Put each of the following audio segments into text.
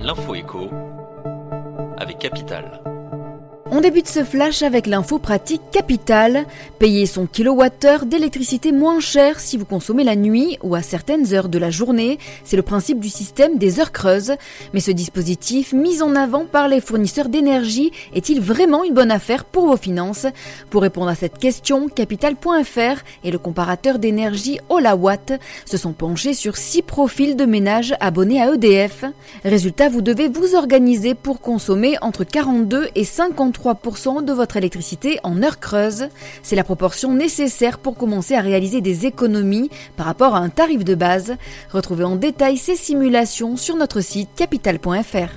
L'info éco avec Capital. On débute ce flash avec l'info pratique Capital. Payer son kilowattheure d'électricité moins cher si vous consommez la nuit ou à certaines heures de la journée, c'est le principe du système des heures creuses. Mais ce dispositif, mis en avant par les fournisseurs d'énergie, est-il vraiment une bonne affaire pour vos finances ? Pour répondre à cette question, Capital.fr et le comparateur d'énergie Olawatt se sont penchés sur 6 profils de ménages abonnés à EDF. Résultat, vous devez vous organiser pour consommer entre 42 et 53% de votre électricité en heures creuses. C'est la proportion nécessaire pour commencer à réaliser des économies par rapport à un tarif de base. Retrouvez en détail ces simulations sur notre site capital.fr.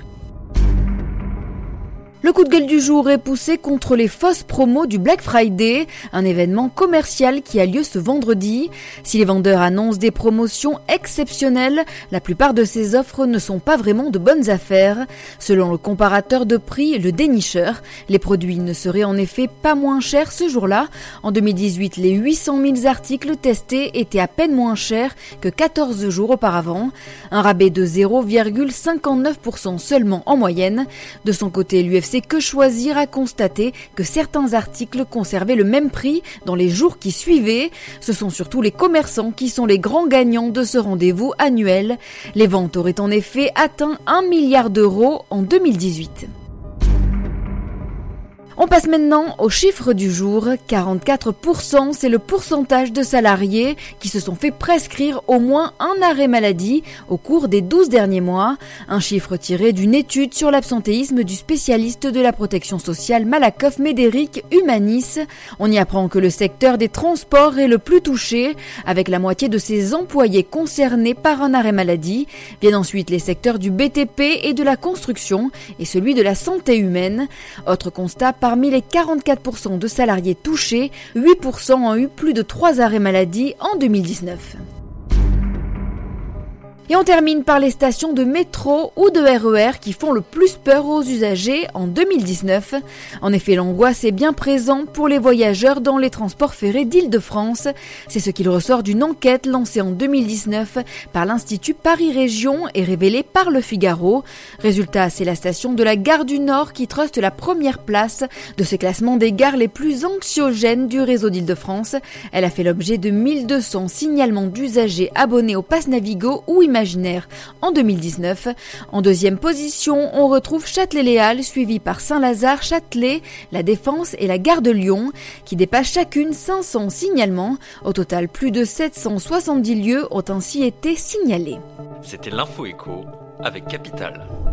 Le coup de gueule du jour est poussé contre les fausses promos du Black Friday, un événement commercial qui a lieu ce vendredi. Si les vendeurs annoncent des promotions exceptionnelles, la plupart de ces offres ne sont pas vraiment de bonnes affaires. Selon le comparateur de prix, le dénicheur, les produits ne seraient en effet pas moins chers ce jour-là. En 2018, les 800 000 articles testés étaient à peine moins chers que 14 jours auparavant. Un rabais de 0,59% seulement en moyenne. De son côté, l'UFC Que Choisir a constaté que certains articles conservaient le même prix dans les jours qui suivaient. Ce sont surtout les commerçants qui sont les grands gagnants de ce rendez-vous annuel. Les ventes auraient en effet atteint 1 milliard d'euros en 2018. On passe maintenant aux chiffres du jour. 44%, c'est le pourcentage de salariés qui se sont fait prescrire au moins un arrêt maladie au cours des 12 derniers mois. Un chiffre tiré d'une étude sur l'absentéisme du spécialiste de la protection sociale Malakoff Médéric Humanis. On y apprend que le secteur des transports est le plus touché, avec la moitié de ses employés concernés par un arrêt maladie. Viennent ensuite les secteurs du BTP et de la construction et celui de la santé humaine. Autre constat, parmi les 44% de salariés touchés, 8% ont eu plus de 3 arrêts maladie en 2019. Et on termine par les stations de métro ou de RER qui font le plus peur aux usagers en 2019. En effet, l'angoisse est bien présente pour les voyageurs dans les transports ferrés d'Île-de-France. C'est ce qu'il ressort d'une enquête lancée en 2019 par l'Institut Paris Région et révélée par Le Figaro. Résultat, c'est la station de la Gare du Nord qui truste la première place de ce classement des gares les plus anxiogènes du réseau d'Île-de-France. Elle a fait l'objet de 1200 signalements d'usagers abonnés au Pass Navigo ou Imaginaire en 2019. En deuxième position, on retrouve Châtelet-Les Halles, suivi par Saint-Lazare, Châtelet, La Défense et la Gare de Lyon, qui dépassent chacune 500 signalements. Au total, plus de 770 lieux ont ainsi été signalés. C'était l'info éco avec Capital.